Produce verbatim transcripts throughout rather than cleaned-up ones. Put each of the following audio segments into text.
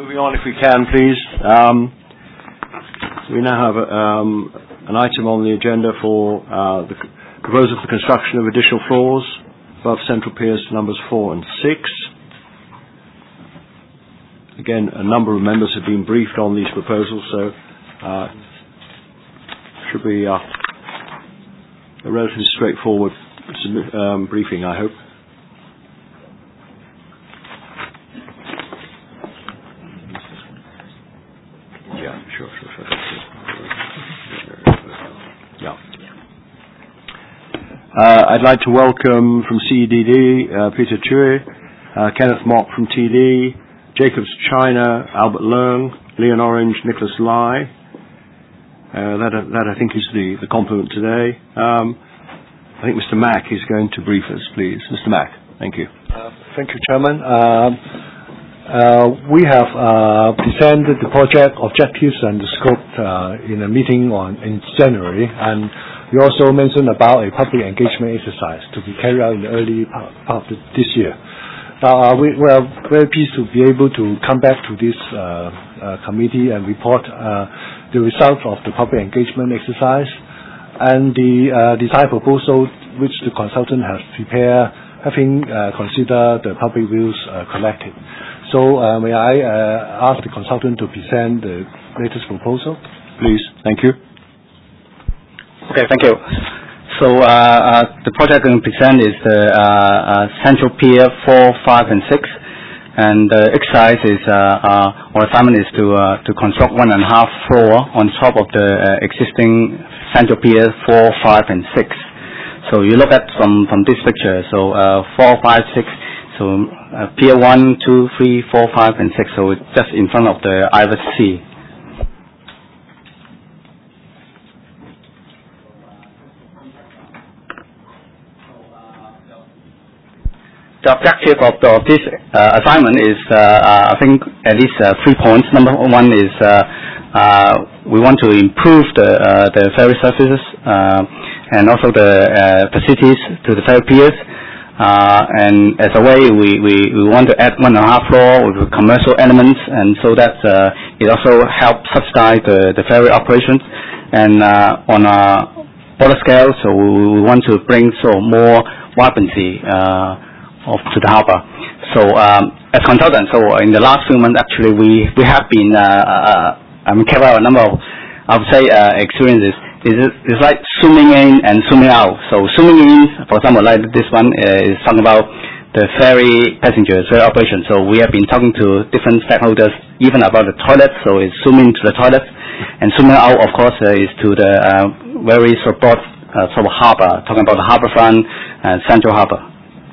moving on, if we can, please. Um, we now have um, an item on the agenda for uh, the proposal for construction of additional floors above central piers numbers four and six. Again, a number of members have been briefed on these proposals, so uh, should be uh, a relatively straightforward um, briefing, I hope. Yeah, sure, sure, sure. Yeah. Uh, I'd like to welcome from C D D uh, Peter Tue, uh, Kenneth Mock from T D, Jacobs China, Albert Leung, Leon Orange, Nicholas Lai. Uh, that, that I think is the, the complement today. Um, I think Mister Mack is going to brief us, please. Mister Mack, thank you. Uh, thank you, Chairman. Uh, uh, we have uh, presented the project objectives and the scope uh, in a meeting on in January, and we also mentioned about a public engagement exercise to be carried out in the early part, part of this year. Uh, we, we are very pleased to be able to come back to this uh, uh, committee and report uh, the results of the public engagement exercise and the uh, design proposal which the consultant has prepared, having uh, considered the public views uh, collected. So uh, may I uh, ask the consultant to present the latest proposal? Please. Thank you. Okay, thank you. So uh, uh, the project I'm going to present is the uh, uh, Central Pier four, five, and six, and the exercise is uh, uh, or assignment is to uh, to construct one and a half floor on top of the uh, existing Central Pier four, five, and six. So you look at from from this picture. So uh, four, five, six. So uh, Pier one, two, three, four, five, and six. So it's just in front of the Irish Sea. The objective of, the, of this uh, assignment is, uh, uh, I think, at least uh, three points. Number one is uh, uh, we want to improve the uh, the ferry services uh, and also the uh, facilities to the ferry piers. Uh, and as a way, we, we, we want to add one and a half floor with commercial elements, and so that uh, it also helps subsidize the, the ferry operations. And uh, on a broader scale, so we, we want to bring so more vibrancy Uh, Of, to the harbor. So um, as consultants, so in the last few months, actually, we we have been uh, uh, um, carried out a number of, I would say, uh, experiences. It's, it's like zooming in and zooming out. So zooming in, for example, like this one uh, is talking about the ferry passengers, ferry operation. So we have been talking to different stakeholders, even about the toilet. So it's zooming to the toilet, and zooming out, of course, uh, is to the uh, very sort of broad uh, sort of harbor, talking about the harborfront and Central Harbor.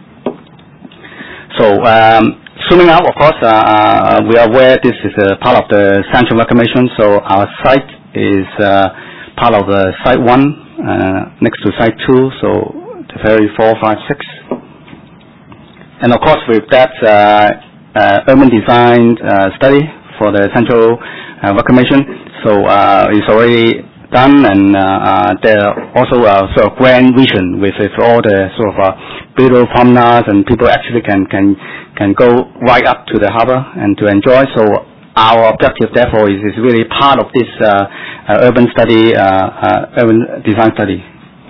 So, um, zooming out, of course, uh, uh, we are aware this is a part of the Central Reclamation. So our site is uh, part of the Site one, uh, next to Site two, so the ferry four, five, six. And of course, with that uh, uh, urban design uh, study for the Central uh, Reclamation, so uh, it's already done, and uh, uh, there are also a sort of grand vision with, with all the sort of uh, beautiful promenades, and people actually can, can can go right up to the harbor and to enjoy. So our objective, therefore, is, is really part of this uh, uh, urban study, uh, uh, urban design study.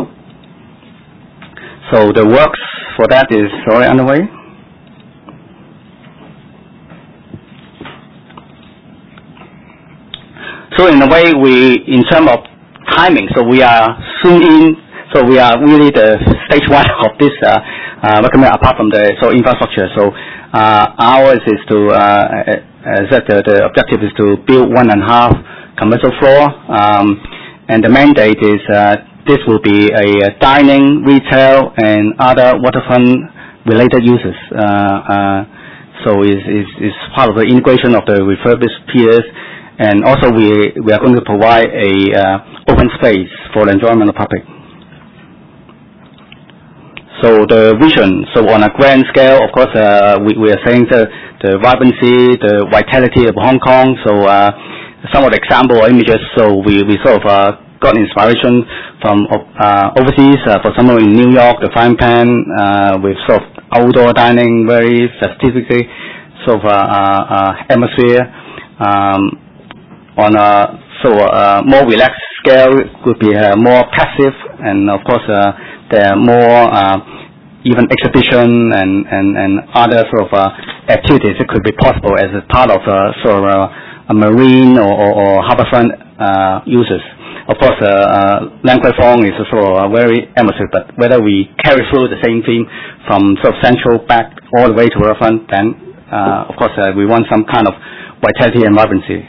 So the works for that is already underway. So in a way, we, in terms of timing, so we are soon in, so we are really the stage one of this uh, uh, recommend apart from the so infrastructure. So uh, ours is to, uh, as that the, the objective is to build one and a half commercial floor, um, and the mandate is uh, this will be a, a dining, retail, and other waterfront related uses. Uh, uh, so is is is part of the integration of the refurbished piers. And also we, we are going to provide a uh, open space for the enjoyment of the public. So the vision, so on a grand scale, of course, uh, we, we are saying the, the vibrancy, the vitality of Hong Kong. So uh, some of the example images, so we, we sort of uh, got inspiration from uh, overseas. Uh, for example, in New York, the frying pan uh, with sort of outdoor dining, very festivity sort of uh, uh, atmosphere. Um, on a so uh, more relaxed scale, could be uh, more passive, and of course uh, there are more uh, even exhibition and, and, and other sort of uh, activities that could be possible as a part of uh, sort of uh, a marine or, or, or harbourfront uh, uses. Of course, uh, uh, Lam Kwai Fong is also uh, very amateur, but whether we carry through the same theme from sort of central back all the way to riverfront, then uh, of course uh, we want some kind of vitality and vibrancy.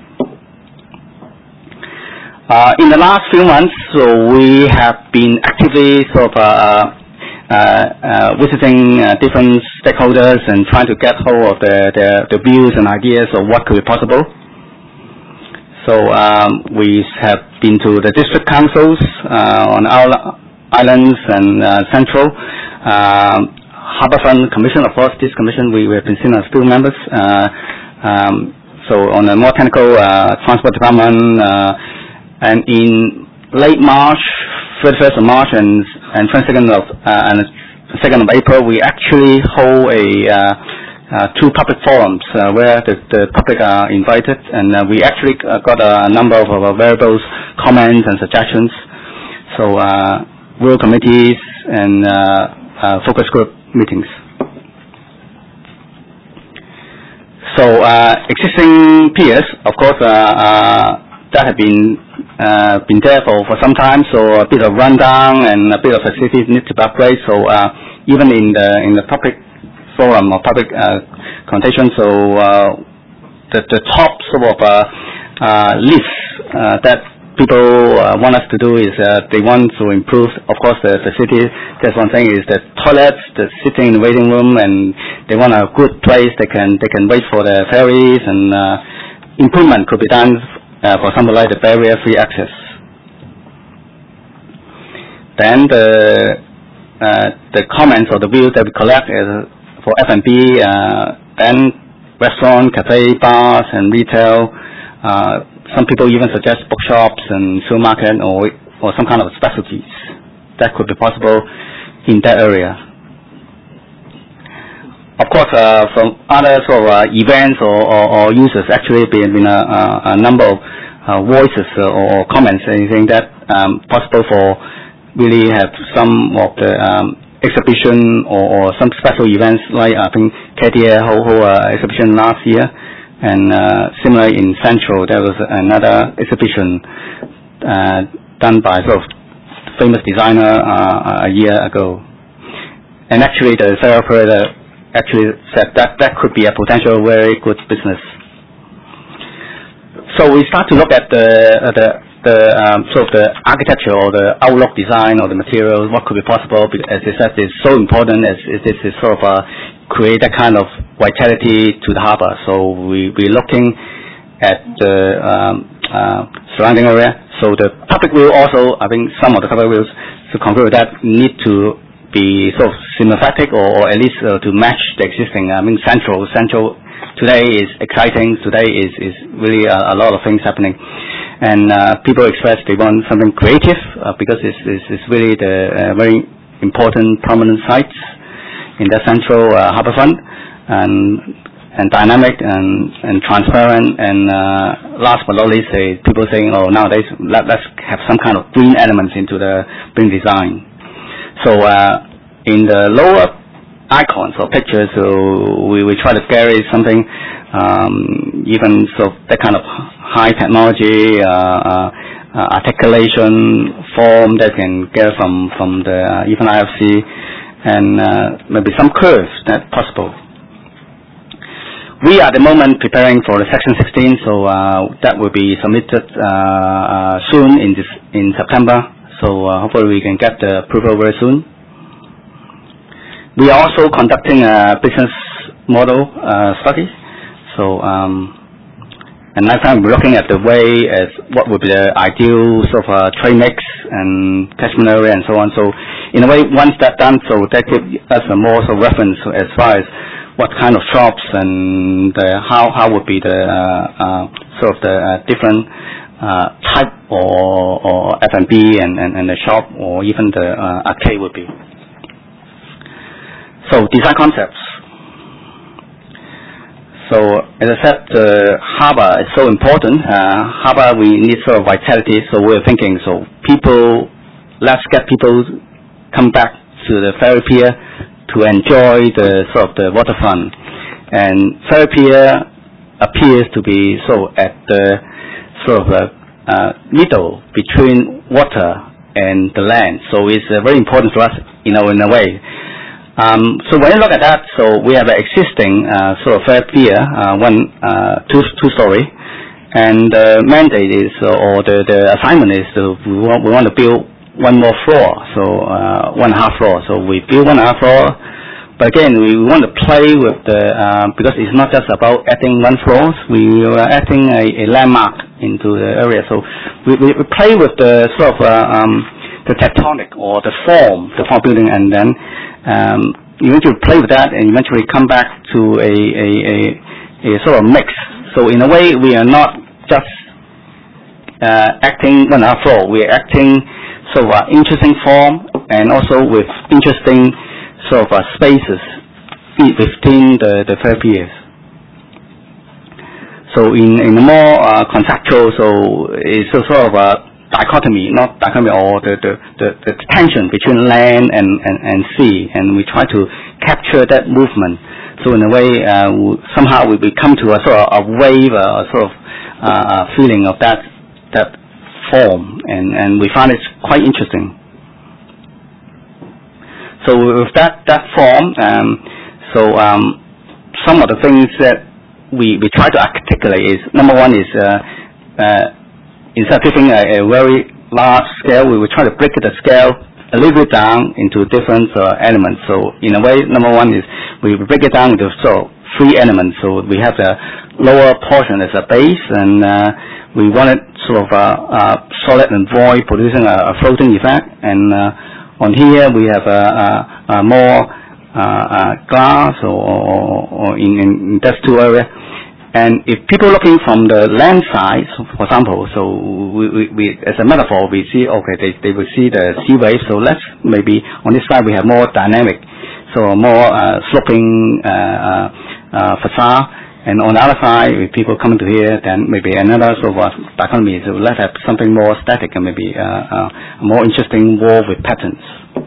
Uh, in the last few months, so we have been actively sort of uh, uh, uh, visiting uh, different stakeholders and trying to get hold of the, the, the views and ideas of what could be possible. So um, we have been to the district councils uh, on our islands and uh, central. Um, Harbourfront Commission, of course, this commission we, we have been seen as two members. Uh, um, so on a more technical uh, transport department. Uh, And in late March, thirty-first of March and and twenty-second of uh, and second of April, we actually hold a uh, uh, two public forums uh, where the, the public are invited, and uh, we actually uh, got a number of uh, variables, comments, and suggestions. So, uh, rural committees and uh, uh, focus group meetings. So, uh, existing peers, of course, uh, uh, that have been uh, been there for, for some time, so a bit of rundown and a bit of facilities need to be upgraded. So uh, even in the in the public forum or public uh, consultation, so uh, the the top sort of uh, uh, list uh, that people uh, want us to do is uh, they want to improve, of course, the facility. That's one thing is the toilets, the sitting in the waiting room, and they want a good place they can they can wait for the ferries, and uh, improvement could be done. Uh, for example, like the barrier-free access. Then the uh, the comments or the views that we collect is for F and B, uh, then restaurant, cafe, bars, and retail. Uh, some people even suggest bookshops and supermarket or or some kind of specialties that could be possible in that area. Of course, uh, from other sort of uh, events or, or, or users, actually been, been a, a number of uh, voices uh, or comments, anything that um, possible for really have some of the um, exhibition or, or some special events, like I think K T A hold, hold uh, exhibition last year, and uh, similar in Central, there was another exhibition uh, done by sort of famous designer uh, a year ago. And actually, the Sarah operator actually said that that could be a potential very good business. So we start to look at the uh, the the um, sort of the architecture or the outlook design or the materials, what could be possible. As I said, it's so important as this is sort of uh, create that kind of vitality to the harbour. So we we're looking at the um, uh, surrounding area. So the public will also, I think some of the public wills to conclude that need to be sort of sympathetic or, or at least uh, to match the existing. I mean, Central, Central today is exciting. Today is, is really a, a lot of things happening. And uh, people express they want something creative uh, because it's, it's, it's really the uh, very important prominent sites in the Central uh, harbourfront, and and dynamic and, and transparent. And uh, last but not least, uh, people saying, oh, nowadays let, let's have some kind of green elements into the building design. So uh, in the lower icons or pictures, so we, we try to carry something, um, even so that kind of high technology uh, uh, uh, articulation form that can get from from the uh, even I F C, and uh, maybe some curves that possible. We are at the moment preparing for the Section sixteen, so uh, that will be submitted uh, uh, soon in this in September. So uh, hopefully we can get the approval very soon. We are also conducting a business model uh, study. So um, and next time we're looking at the way as what would be the ideal sort of uh, trade mix and catchment area and so on. So in a way, once that's done, so that gives us a more sort of reference as far as what kind of shops and the, how how would be the uh, uh, sort of the uh, different Uh, type or, or F and B and, and, and the shop or even the uh, arcade would be. So design concepts. So as I said, the harbour is so important. Uh, harbour, we need sort of vitality, so we're thinking, so people, let's get people come back to the ferry pier to enjoy the sort of the waterfront. And ferry pier appears to be so at the sort of a uh, middle between water and the land. So it's uh, very important for us, you know, in a way. Um, so when you look at that, so we have an existing uh, sort of ferry pier, uh, one uh, two two story, and the mandate is uh, or the, the assignment is uh, we want we want to build one more floor, so uh, one and a half floor. So we build one and a half floor, but again we want to play with the uh, because it's not just about adding one floor. We are adding a, a landmark into the area. So we, we, we play with the sort of uh, um, the tectonic or the form, the form building, and then. Um, eventually play with that and eventually come back to a, a, a, a sort of mix. So in a way, we are not just uh, acting one half floor. We are acting sort of an interesting form and also with interesting sort of uh, spaces within the, the ferry piers. So in, in a more uh, conceptual, so it's a sort of a dichotomy, not dichotomy, or the, the, the, the tension between land and, and, and sea, and we try to capture that movement. So in a way, uh, we, somehow we, we come to a sort of a wave, a sort of uh, feeling of that that form, and, and we find it quite interesting. So with that that form, um, so um, some of the things that we, we try to articulate is, number one is uh, uh, instead of giving a, a very large scale, we will try to break the scale a little bit down into different uh, elements. So in a way, number one is we break it down into so three elements. So we have the lower portion as a base, and uh, we want it sort of uh, uh, solid and void, producing a, a floating effect. And uh, on here we have a, a, a more uh, uh, glass, or, or, or in, in those two areas. And if people looking from the land side, for example, so we, we, we as a metaphor, we see, okay, they, they will see the sea wave, so let's maybe on this side we have more dynamic, so more uh, sloping uh, uh, uh, facade, and on the other side, if people coming to here, then maybe another sort of dichotomy, so let's have something more static and maybe uh, uh, a more interesting wall with patterns.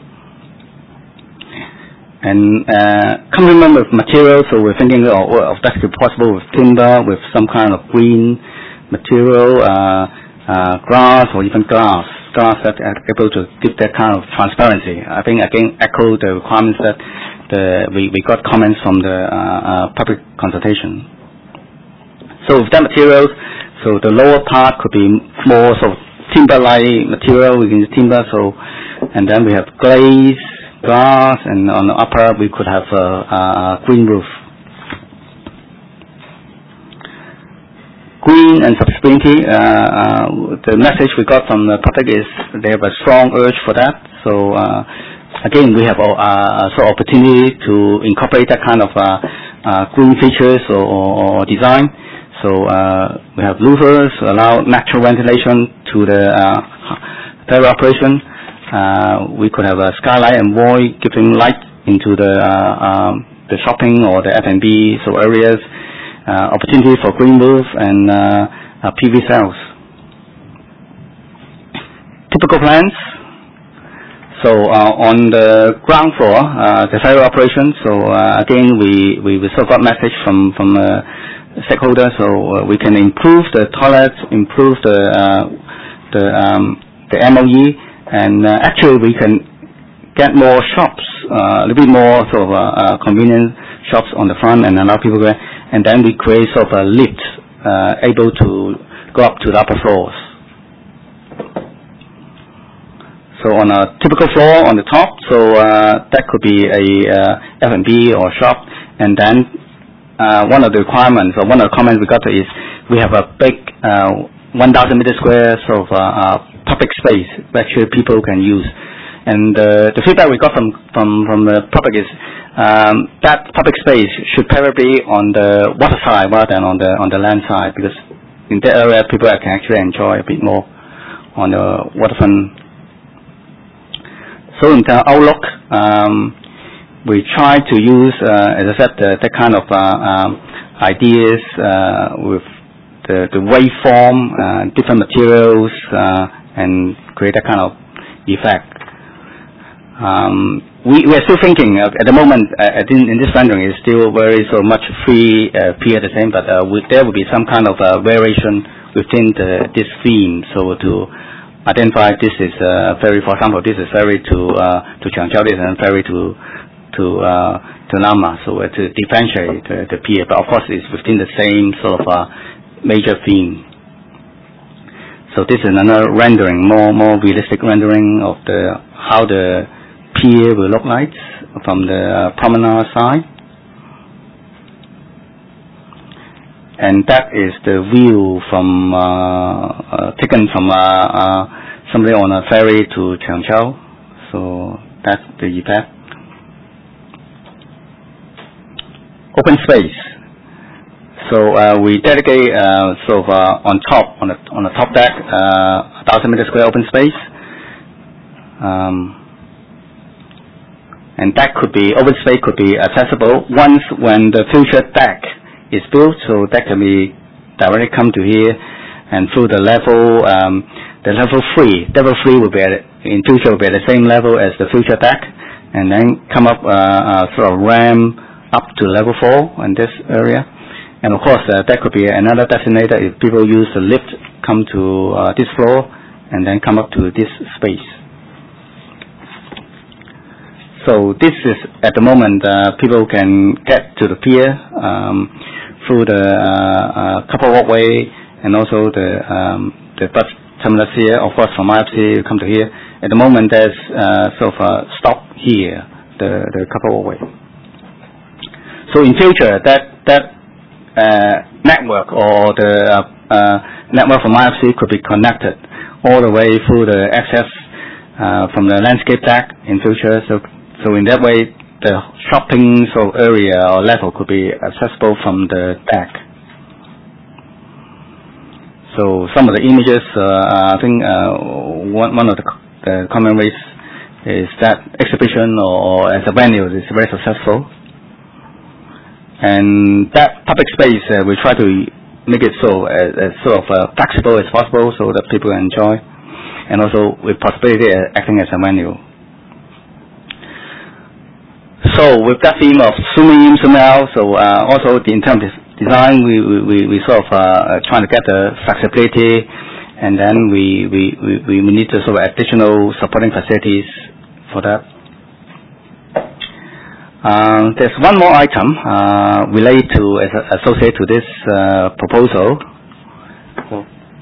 And uh, complement with materials, so we're thinking of, of that could be possible with timber, with some kind of green material, uh, uh, grass, or even glass, glass that are able to give that kind of transparency. I think again echo the requirements that the, we, we got comments from the uh, uh, public consultation. So with that materials, so the lower part could be more sort of timber-like material. We can use timber, so and then we have glaze, glass, and on the upper we could have a, a green roof. Green and sustainability, uh, uh, the message we got from the public is they have a strong urge for that. So uh, again, we have a, a sort of opportunity to incorporate that kind of uh, uh, green features or, or, or design. So uh, we have louvers to allow natural ventilation to the uh, ferry operation. Uh, we could have a skylight and void giving light into the uh, um, the shopping or the F and B so areas. Uh, opportunity for green roof and uh, uh, P V cells. Typical plans. So uh, on the ground floor, uh, the ferry operation. So uh, again, we we we still got message from from uh, stakeholders. So uh, we can improve the toilets, improve the uh, the um, the M O E. And uh, actually, we can get more shops, uh, a little bit more sort of uh, uh, convenient shops on the front, and allow people to. And then we create sort of a lift, uh, able to go up to the upper floors. So on a typical floor on the top, so uh, that could be a uh, F and B or shop. And then uh, one of the requirements or one of the comments we got is we have a big uh, one thousand meter square sort of uh, uh, public space that actually people can use. And uh, the feedback we got from, from, from the public is um, that public space should probably be on the water side rather than on the on the land side, because in that area people can actually enjoy a bit more on the waterfront. So in the outlook, um, we try to use, uh, as I said, uh, that kind of uh, um, ideas uh, with the, the waveform, uh, different materials, uh, and create that kind of effect. Um, we, we are still thinking uh, at the moment. Uh, in, in this rendering, is still very so much free uh, appear the same, but uh, we, there will be some kind of uh, variation within the, this theme. So to identify this is uh, ferry, for example, this is ferry to uh, to Changjiao, this is ferry to to uh, to Lama. So uh, to differentiate uh, the pier, but of course it's within the same sort of uh, major theme. So this is another rendering, more more realistic rendering of the how the pier will look like from the uh, promenade side. And that is the view from uh, uh, taken from uh, uh, somebody on a ferry to Changjiao. So that's the effect. Open space. So uh, we dedicate uh, sort of uh, on top on the on the top deck uh, a thousand meter square open space. Um, and that could be open space could be accessible once when the future deck is built, so that can be directly come to here and through the level um, the level three. Level three will be at, in future will be at the same level as the future deck, and then come up uh, uh, sort of ramp up to level four in this area. And of course uh, that could be another designator if people use the lift come to uh, this floor and then come up to this space. So this is, at the moment, uh, people can get to the pier um, through the uh, uh, couple walkway and also the um, the bus terminus here. Of course, from I F C, you come to here. At the moment, there's uh, sort of a stop here, the the couple walkway. So in future, that that uh, network or the uh, uh, network from I F C could be connected all the way through the access uh, from the landscape deck in future. So. So in that way, the shopping so area or level could be accessible from the deck. So some of the images, uh, I think uh, one, one of the, the common ways is that exhibition or, or as a venue is very successful. And that public space, uh, we try to make it so as, as sort of uh, flexible as possible so that people enjoy, and also with possibility of acting as a venue. So with that theme of zooming in, zooming out, so uh, also the, in terms of design, we, we, we sort of uh, trying to get the flexibility, and then we, we, we, we need to sort of additional supporting facilities for that. Uh, there's one more item uh, related to, as associated to this uh, proposal. So.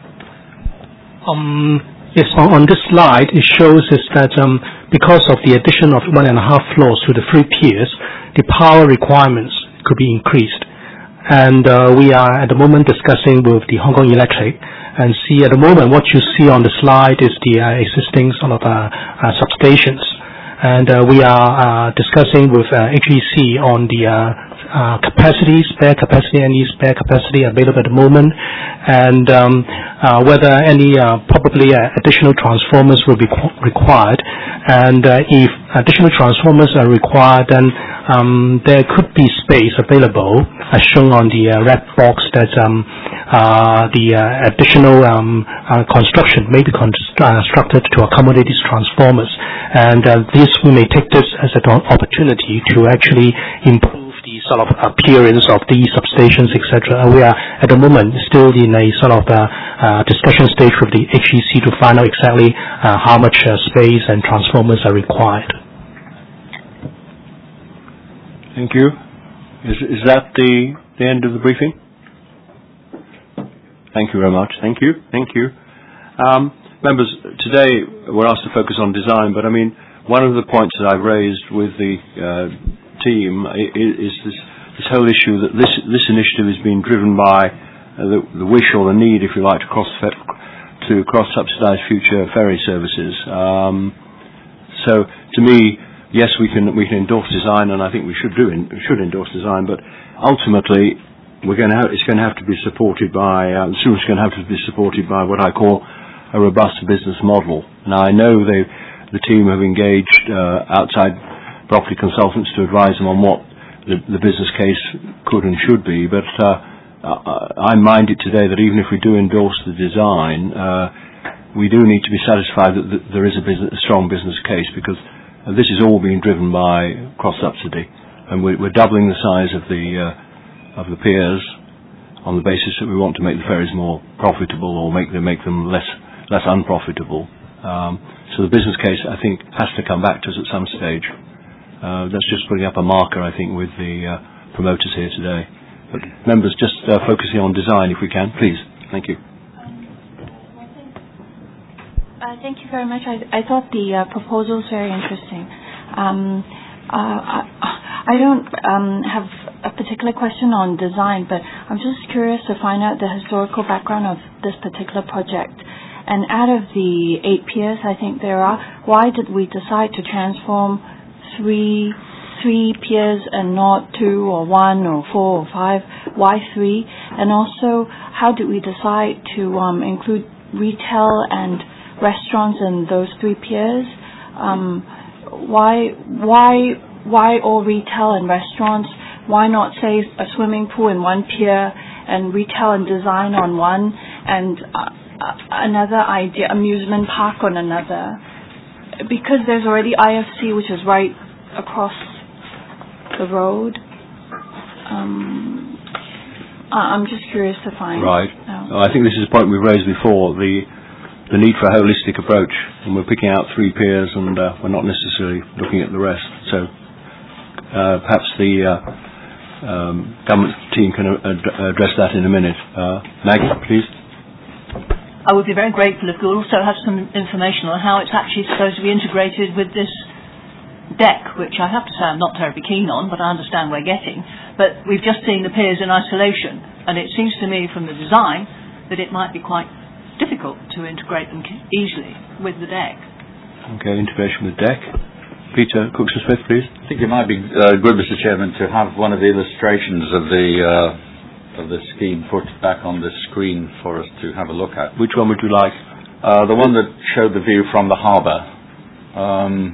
Um, yes, on, on this slide, it shows is that um, because of the addition of one and a half floors to the three piers, the power requirements could be increased. And uh, we are at the moment discussing with the Hong Kong Electric, and see at the moment what you see on the slide is the uh, existing sort of uh, uh, substations. And uh, we are uh, discussing with uh, H E C on the uh, uh, capacity, spare capacity, any spare capacity available at the moment, and um, uh, whether any uh, probably uh, additional transformers will be required. And uh, if additional transformers are required, then um, there could be space available, as shown on the uh, red box, that um, uh, the uh, additional um, uh, construction may be constructed to accommodate these transformers. And uh, this, we may take this as an opportunity to actually improve the sort of appearance of these substations, et cetera. We are at the moment still in a sort of uh, uh, discussion stage with the H E C to find out exactly uh, how much uh, space and transformers are required. Thank you. Is, is that the, the end of the briefing? Thank you very much. Thank you. Thank you. Um, members, today we're asked to focus on design, but I mean, one of the points that I've raised with the uh, team is this, this whole issue that this, this initiative is being driven by uh, the, the wish or the need, if you like, to cross to cross-subsidise future ferry services. Um, so, to me, yes, we can we can endorse design, and I think we should do in, should endorse design. But ultimately, we're going to have, it's going to have to be supported by uh, soon it's going to have to be supported by what I call a robust business model. Now, I know they the team have engaged uh, outside property consultants to advise them on what the, the business case could and should be. But uh, I'm minded today that even if we do endorse the design, uh, we do need to be satisfied that, that there is a, business, a strong business case, because uh, this is all being driven by cross-subsidy, and we're, we're doubling the size of the uh, of the piers on the basis that we want to make the ferries more profitable, or make them make them less less unprofitable. Um, so the business case, I think, has to come back to us at some stage. Uh, that's just putting up a marker, I think, with the uh, promoters here today. But members, just uh, focusing on design, if we can, please. Thank you. Uh, thank you very much. I, I thought the uh, proposal was very interesting. Um, uh, I, I don't um, have a particular question on design, but I'm just curious to find out the historical background of this particular project. And out of the eight piers, I think there are, why did we decide to transform three three piers and not two or one or four or five? Why three? And also, how did we decide to um, include retail and restaurants in those three piers? Um, why why why all retail and restaurants? Why not say a swimming pool in one pier and retail and design on one, and uh, another idea, amusement park on another? Because there's already I F C, which is right across the road. Um, I'm just curious to find. Right. Out. I think this is a point we've raised before, the the need for a holistic approach. And we're picking out three piers, and uh, we're not necessarily looking at the rest. So uh, perhaps the uh, um, government team can ad- address that in a minute. Uh, Maggie, please. I would be very grateful if we also have some information on how it's actually supposed to be integrated with this deck, which I have to say I'm not terribly keen on, but I understand we're getting. But we've just seen the piers in isolation, and it seems to me from the design that it might be quite difficult to integrate them easily with the deck. Okay, integration with deck. Peter Cookson-Smith, please. I think it might be uh, good, Mister Chairman, to have one of the illustrations of the uh, of the scheme put back on the screen for us to have a look at. Which one would you like? Uh, the one that showed the view from the harbour. Um,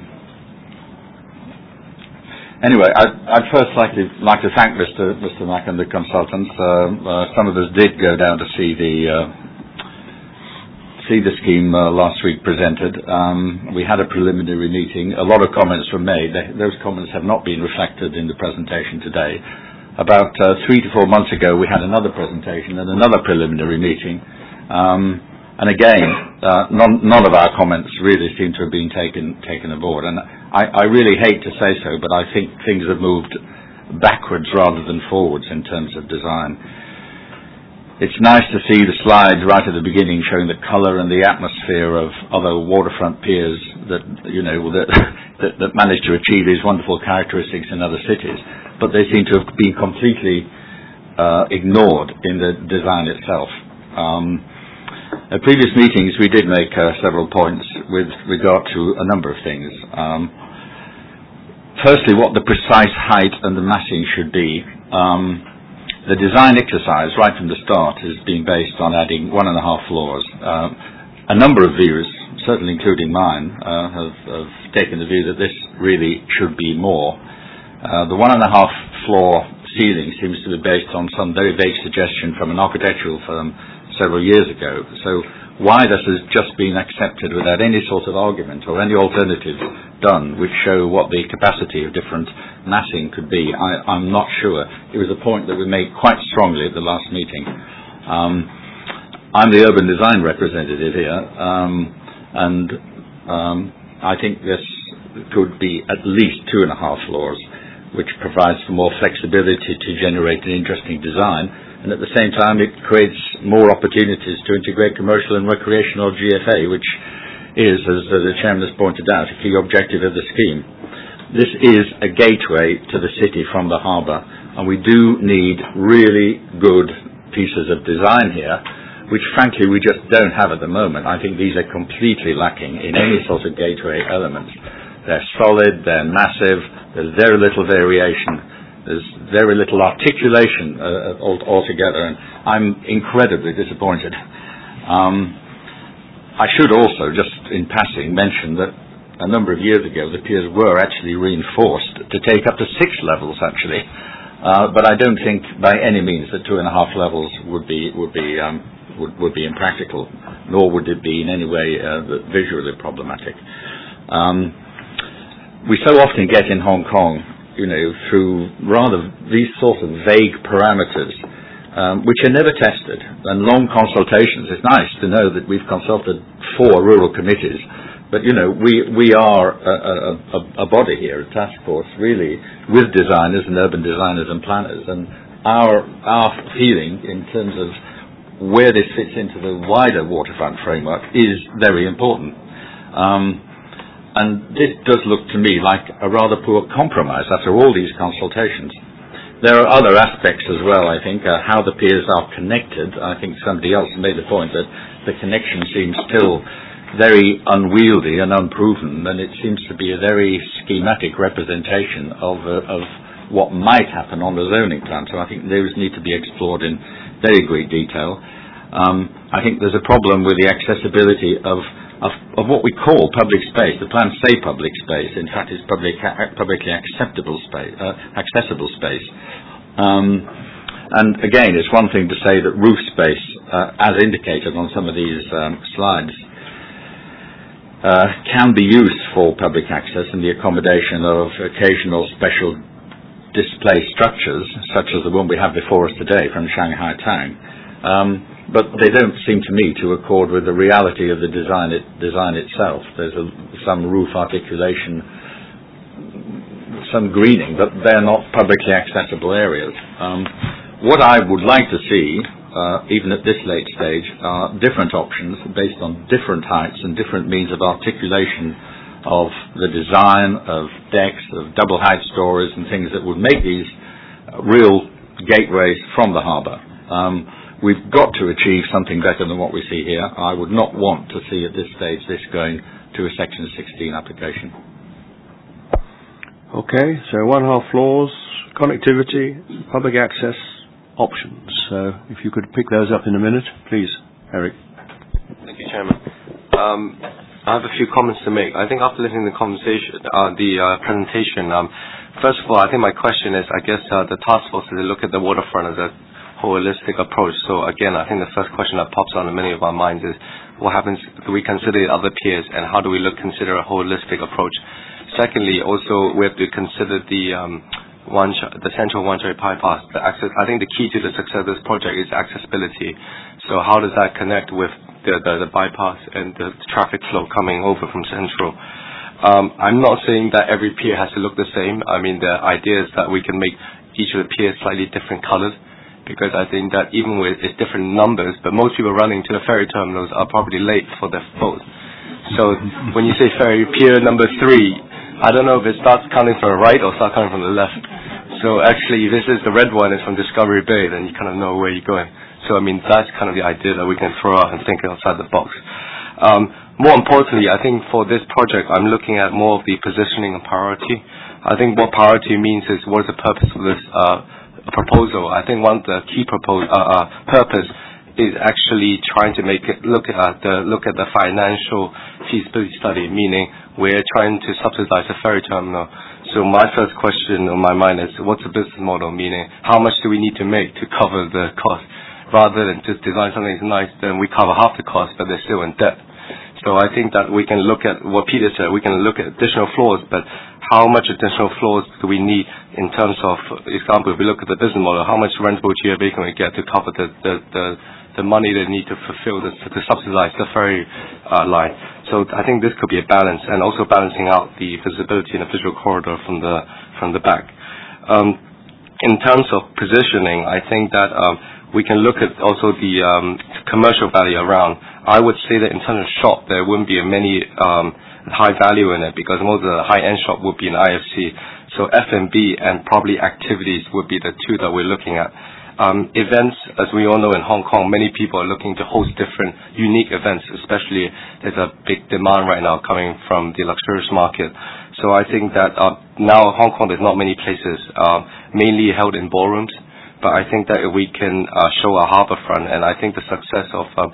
anyway, I'd, I'd first like to like to thank Mister Mister Mack and the consultants. Uh, uh, some of us did go down to see the uh, see the scheme uh, last week presented. Um, we had a preliminary meeting. A lot of comments were made. They, those comments have not been reflected in the presentation today. About uh, three to four months ago, we had another presentation and another preliminary meeting. Um, and again, uh, none, none of our comments really seem to have been taken taken aboard. And I, I really hate to say so, but I think things have moved backwards rather than forwards in terms of design. It's nice to see the slides right at the beginning showing the colour and the atmosphere of other waterfront piers that, you know, that, that, that manage to achieve these wonderful characteristics in other cities. But they seem to have been completely uh, ignored in the design itself. Um, at previous meetings, we did make uh, several points with regard to a number of things. Um, firstly, what the precise height and the massing should be. Um, the design exercise, right from the start, has been based on adding one and a half floors. Uh, a number of views, certainly including mine, uh, have, have taken the view that this really should be more. Uh, the one and a half floor ceiling seems to be based on some very vague suggestion from an architectural firm several years ago. So why this has just been accepted without any sort of argument or any alternatives done which show what the capacity of different massing could be, I, I'm not sure. It was a point that we made quite strongly at the last meeting. Um, I'm the urban design representative here, um, and um, I think this could be at least two and a half floors, which provides for more flexibility to generate an interesting design, and at the same time it creates more opportunities to integrate commercial and recreational G F A, which is, as the Chairman has pointed out, a key objective of the scheme. This is a gateway to the city from the harbour, and we do need really good pieces of design here, which frankly we just don't have at the moment. I think these are completely lacking in any sort of gateway elements. They're solid, they're massive, there's very little variation, there's very little articulation uh, altogether, and I'm incredibly disappointed. Um, I should also, just in passing, mention that a number of years ago, the piers were actually reinforced to take up to six levels, actually. Uh, but I don't think by any means that two and a half levels would be would be um, would, would be impractical, nor would it be in any way uh, visually problematic. Um, we so often get in Hong Kong, you know, through rather these sort of vague parameters, um, which are never tested, and long consultations. It's nice to know that we've consulted four rural committees, but, you know, we, we are a, a, a body here, a task force, really, with designers and urban designers and planners, and our, our feeling in terms of where this fits into the wider waterfront framework is very important. Um, And this does look to me like a rather poor compromise after all these consultations. There are other aspects as well, I think, uh, how the piers are connected. I think somebody else made the point that the connection seems still very unwieldy and unproven, and it seems to be a very schematic representation of, uh, of what might happen on the zoning plan. So I think those need to be explored in very great detail. Um, I think there's a problem with the accessibility of Of, of what we call public space. The plans say public space. In fact, it's public, publicly acceptable space, uh, accessible space. Um, and again, it's one thing to say that roof space, uh, as indicated on some of these um, slides, uh, can be used for public access and the accommodation of occasional special display structures, such as the one we have before us today from Shanghai Tang. Um, But they don't seem to me to accord with the reality of the design, it, design itself. There's a, some roof articulation, some greening, but they're not publicly accessible areas. Um, what I would like to see, uh, even at this late stage, are different options based on different heights and different means of articulation of the design of decks, of double height stories and things that would make these real gateways from the harbour. Um, We've got to achieve something better than what we see here. I would not want to see at this stage this going to a Section sixteen application. Okay, so one and a half floors, connectivity, public access, options. So if you could pick those up in a minute, please, Eric. Thank you, Chairman. Um, I have a few comments to make. I think after listening to the conversation, uh, the uh, presentation, um, first of all, I think my question is, I guess uh, the task force is to look at the waterfront as a holistic approach. So again, I think the first question that pops on in many of our minds is, what happens, do we consider the other piers, and how do we look consider a holistic approach? Secondly, also we have to consider the um, one the central Wan Chai bypass. The access, I think the key to the success of this project is accessibility. So how does that connect with the, the, the bypass and the traffic flow coming over from central? Um, I'm not saying that every pier has to look the same. I mean, the idea is that we can make each of the piers slightly different colors, because I think that even with its different numbers, but most people running to the ferry terminals are probably late for their boats. So when you say ferry pier number three, I don't know if it starts counting from the right or starts counting from the left. So actually, if this is the red one, it's from Discovery Bay, then you kind of know where you're going. So I mean, that's kind of the idea that we can throw out and think outside the box. Um, more importantly, I think for this project, I'm looking at more of the positioning and priority. I think what priority means is, what is the purpose of this uh, proposal? I think one of the key propose, uh, uh, purpose is actually trying to make it look at the look at the financial feasibility study, meaning we're trying to subsidize a ferry terminal. So my first question on my mind is, what's the business model? Meaning, how much do we need to make to cover the cost, rather than just design something that's nice, then we cover half the cost, but they're still in debt. So I think that we can look at what Peter said, we can look at additional floors, but how much additional floors do we need in terms of, for example, if we look at the business model, how much rentable G F A can we get to cover the, the, the, the money they need to fulfill, this, to subsidize the ferry uh, line. So I think this could be a balance, and also balancing out the visibility in the visual corridor from the, from the back. Um, in terms of positioning, I think that um, we can look at also the um, commercial value around. I would say that in terms of shop, there wouldn't be many um, high value in it, because most of the high-end shop would be in I F C. So F and B and probably activities would be the two that we're looking at. Um, events, as we all know in Hong Kong, many people are looking to host different unique events, especially there's a big demand right now coming from the luxurious market. So I think that uh, now Hong Kong, there's not many places, uh, mainly held in ballrooms. But I think that if we can uh, show our harbour front, and I think the success of um,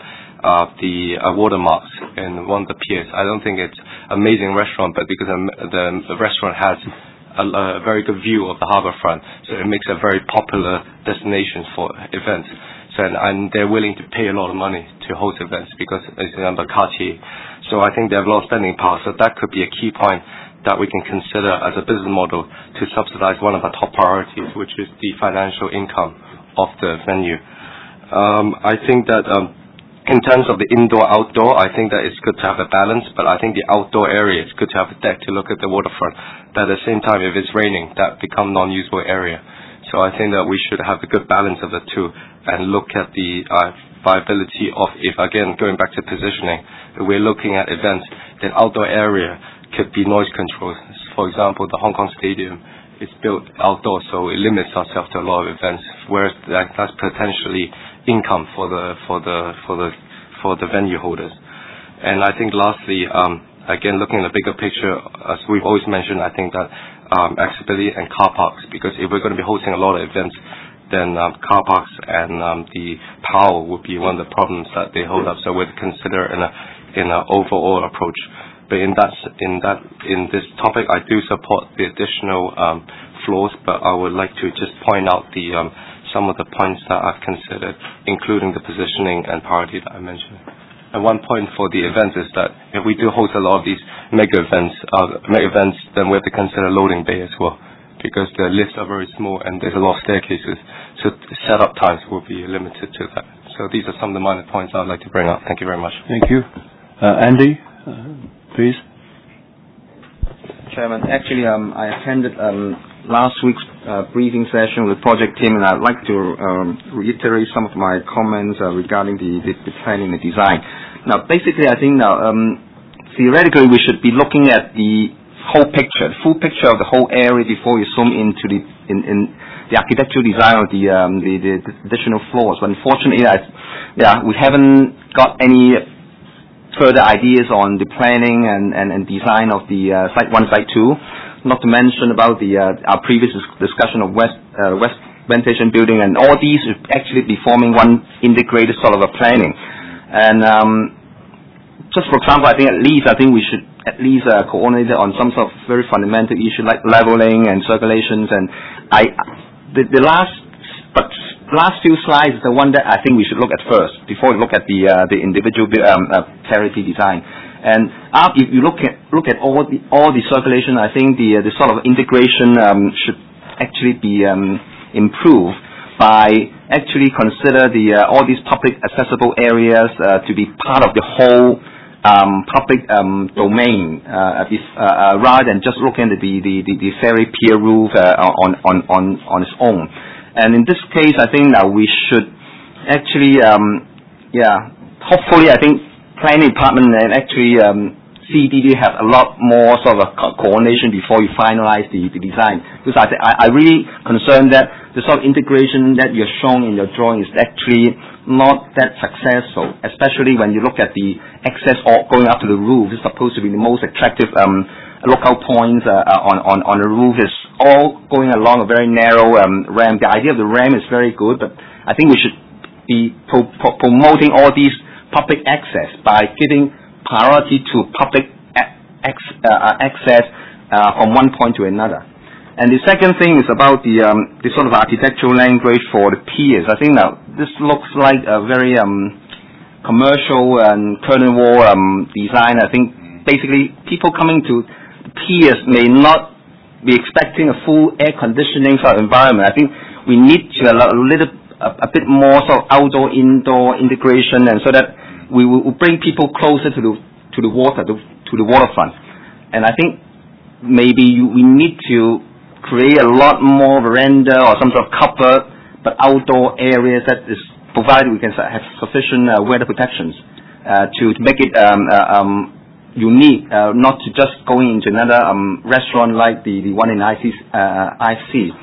uh, the uh, watermarks in one of the piers. I don't think it's an amazing restaurant, but because um, the, the restaurant has a, a very good view of the harbourfront, so it makes a very popular destination for events. So, and, and they're willing to pay a lot of money to host events because it's under Cartier. So I think they have a lot of spending power. So that could be a key point that we can consider as a business model to subsidize one of our top priorities, which is the financial income of the venue. Um, I think that um, in terms of the indoor-outdoor, I think that it's good to have a balance, but I think the outdoor area, it's good to have a deck to look at the waterfront. But at the same time, if it's raining, that becomes non-usable area. So I think that we should have a good balance of the two and look at the uh, viability of, if again, going back to positioning, if we're looking at events, then outdoor area could be noise controlled. For example, the Hong Kong Stadium is built outdoors, so it limits ourselves to a lot of events, whereas that, that's potentially income for the for the for the for the venue holders. And I think lastly, um, again, looking at the bigger picture, as we've always mentioned, I think that um, accessibility and car parks, because if we're going to be hosting a lot of events, then um, car parks and um, the power would be one of the problems that they hold up. So we'd consider in a in an overall approach. But in that in that in this topic, I do support the additional um, floors, but I would like to just point out the um, some of the points that I've considered, including the positioning and priority that I mentioned. And one point for the events is that if we do host a lot of these mega events, uh, mega events, then we have to consider loading bay as well, because the lifts are very small and there's a lot of staircases, so the setup times will be limited to that. So these are some of the minor points I'd like to bring up. Thank you very much. Thank you. Uh, Andy, uh, please. Chairman, actually, um, I attended um, last week's uh, briefing session with the project team, and I'd like to um, reiterate some of my comments uh, regarding the, the, the planning and the design. Now, basically, I think now, um, theoretically, we should be looking at the whole picture, the full picture of the whole area before you zoom into the in, in the architectural design of the, um, the, the, the additional floors. But unfortunately, I, yeah, we haven't got any further ideas on the planning and, and, and design of the uh, Site one, Site two, not to mention about the uh, our previous discussion of West uh, West Ventilation Building, and all these would actually be forming one integrated sort of a planning. And um, just for example, I think at least I think we should at least uh, coordinate it on some sort of very fundamental issue like leveling and circulations. And I the, the last but last few slides is the one that I think we should look at first before we look at the uh, the individual um, uh, territory design. And uh, if you look at look at all the all the circulation, I think the uh, the sort of integration um, should actually be um, improved by actually consider the uh, all these public accessible areas uh, to be part of the whole um, public um, domain, uh, if, uh, uh, rather than just looking at the the the, the ferry pier roof uh, on on on on its own. And in this case, I think that we should actually, um, yeah, hopefully, I think planning department and actually um, C D D have a lot more sort of co coordination before you finalize the, the design. Because I, I, I really concerned that the sort of integration that you're showing in your drawing is actually not that successful, especially when you look at the access or going up to the roof. It's supposed to be the most attractive um, lookout points uh, on, on, on the roof. Is all going along a very narrow um, ramp. The idea of the ramp is very good, but I think we should be pro pro promoting all these public access by giving priority to public ac uh, access uh, from one point to another. And the second thing is about the, um, the sort of architectural language for the piers. I think now this looks like a very um, commercial and curtain wall um, design. I think basically people coming to the piers may not be expecting a full air conditioning sort of environment. I think we need to allow a little, a, a bit more sort of outdoor-indoor integration, and so that we will bring people closer to the to the water, to, to the waterfront. And I think maybe you, we need to create a lot more veranda or some sort of covered but outdoor areas that is provided we can have sufficient uh, weather protections uh, to, to make it um, uh, um, unique, uh, not to just going into another um, restaurant like the, the one in I C. Uh, I C.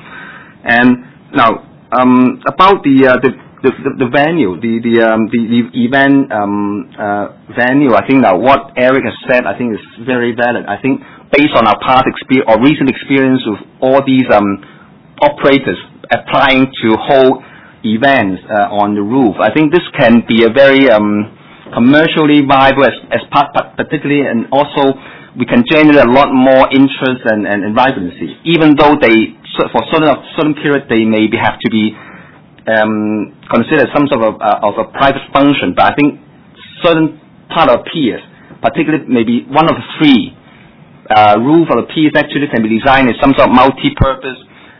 And now um, about the, uh, the The, the, the venue, the the, um, the the event um, uh, venue, I think that what Eric has said, I think is very valid. I think based on our past experience or recent experience with all these um, operators applying to hold events uh, on the roof, I think this can be a very um, commercially viable as, as part, particularly, and also we can generate a lot more interest and, and, and vibrancy, even though they, for certain certain period, they maybe have to be um, considered some sort of, uh, of a private function. But I think certain part of piers, particularly maybe one of the three uh, roof of the piers actually can be designed as some sort of multi-purpose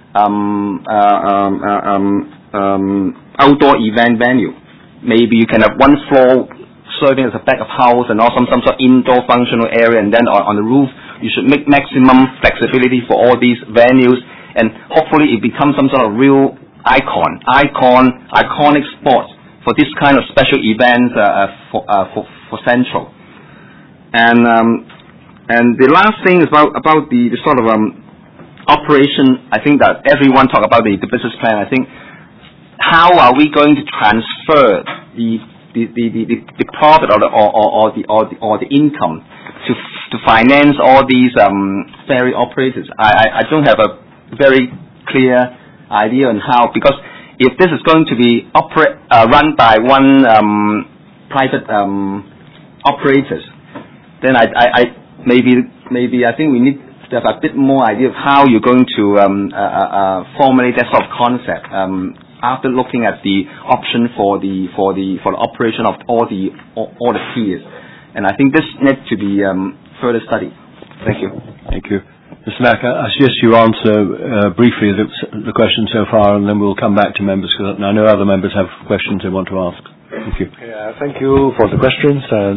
um, uh, um, uh, um, um, outdoor event venue. Maybe you can have one floor serving as a back of house and also some, some sort of indoor functional area, and then on, on the roof you should make maximum flexibility for all these venues, and hopefully it becomes some sort of real icon, icon, iconic spot for this kind of special events uh, for, uh, for for Central. And um, and the last thing is about about the, the sort of um, operation. I think that everyone talk about the, the business plan. I think how are we going to transfer the The, the, the, the profit or the, or, or, or the or the or the income to to finance all these um, ferry operators? I, I, I don't have a very clear idea on how, because if this is going to be operate uh, run by one um, private um, operators, then I, I, I maybe maybe I think we need to have a bit more idea of how you're going to um, uh, uh, formulate that sort of concept. Um, after looking at the option for the for the for the operation of all the all, all the piers, and I think this needs to be um, further studied. Thank you. Thank you, Mister Mack. I suggest you answer uh, briefly the, the question so far, and then we'll come back to members, because I know other members have questions they want to ask. Thank you. Yeah, thank you for the questions. And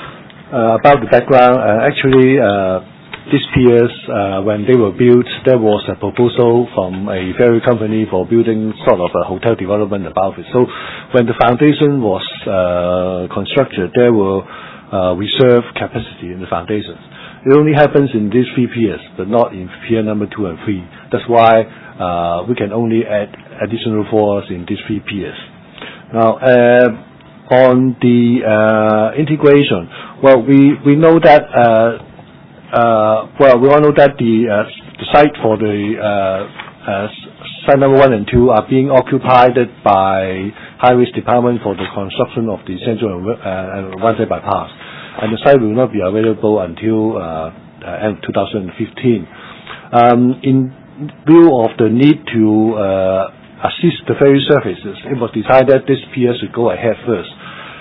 uh, about the background, uh, actually. Uh, These piers, uh, when they were built, there was a proposal from a ferry company for building sort of a hotel development above it. So when the foundation was uh, constructed, there were uh, reserve capacity in the foundations. It only happens in these three piers, but not in pier number two and three. That's why uh, we can only add additional floors in these three piers. Now, uh, on the uh, integration, well, we, we know that uh, Uh, well, we all know that the, uh, the site for the uh, uh, site number one and two are being occupied by Highways Department for the construction of the Central and uh, Wandsworth bypass, and the site will not be available until uh, uh, end of two thousand fifteen. Um, in view of the need to uh, assist the ferry services, it was decided this pier should go ahead first.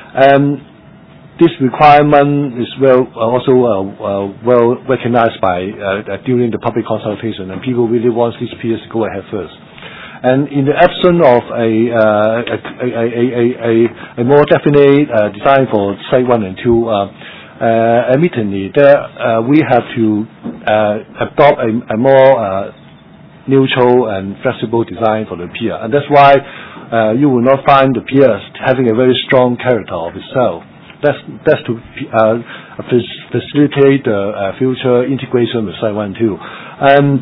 Um, This requirement is well uh, also uh, uh, well recognized by uh, during the public consultation, and people really want these piers to go ahead first. And in the absence of a uh, a, a, a, a, a more definite uh, design for site one and two, uh, uh, admittedly, there uh, we have to uh, adopt a, a more uh, neutral and flexible design for the pier, and that's why uh, you will not find the piers having a very strong character of itself. That's, that's to uh, facilitate the uh, future integration with Site one and two. And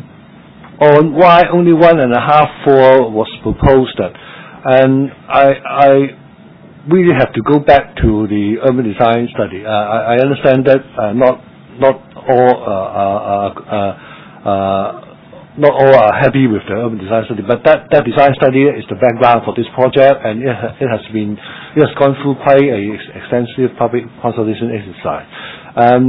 on why only one and a half floor was proposed, that, and I, I really have to go back to the urban design study. Uh, I, I understand that uh, not not all uh, uh, uh, uh, not all are happy with the urban design study, but that, that design study is the background for this project, and it, ha it has been it has gone through quite a extensive public consultation exercise. Um,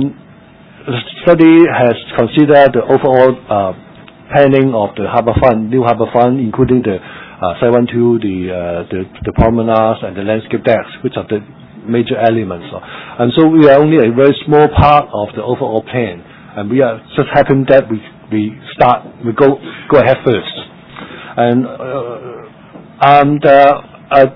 the study has considered the overall uh, planning of the harbour front, new harbour front, including the uh, Site one two, the, uh, the the promenades and the landscape decks, which are the major elements. And so we are only a very small part of the overall plan, and we are just happen that we. We start, we go go ahead first, and uh, and uh, uh,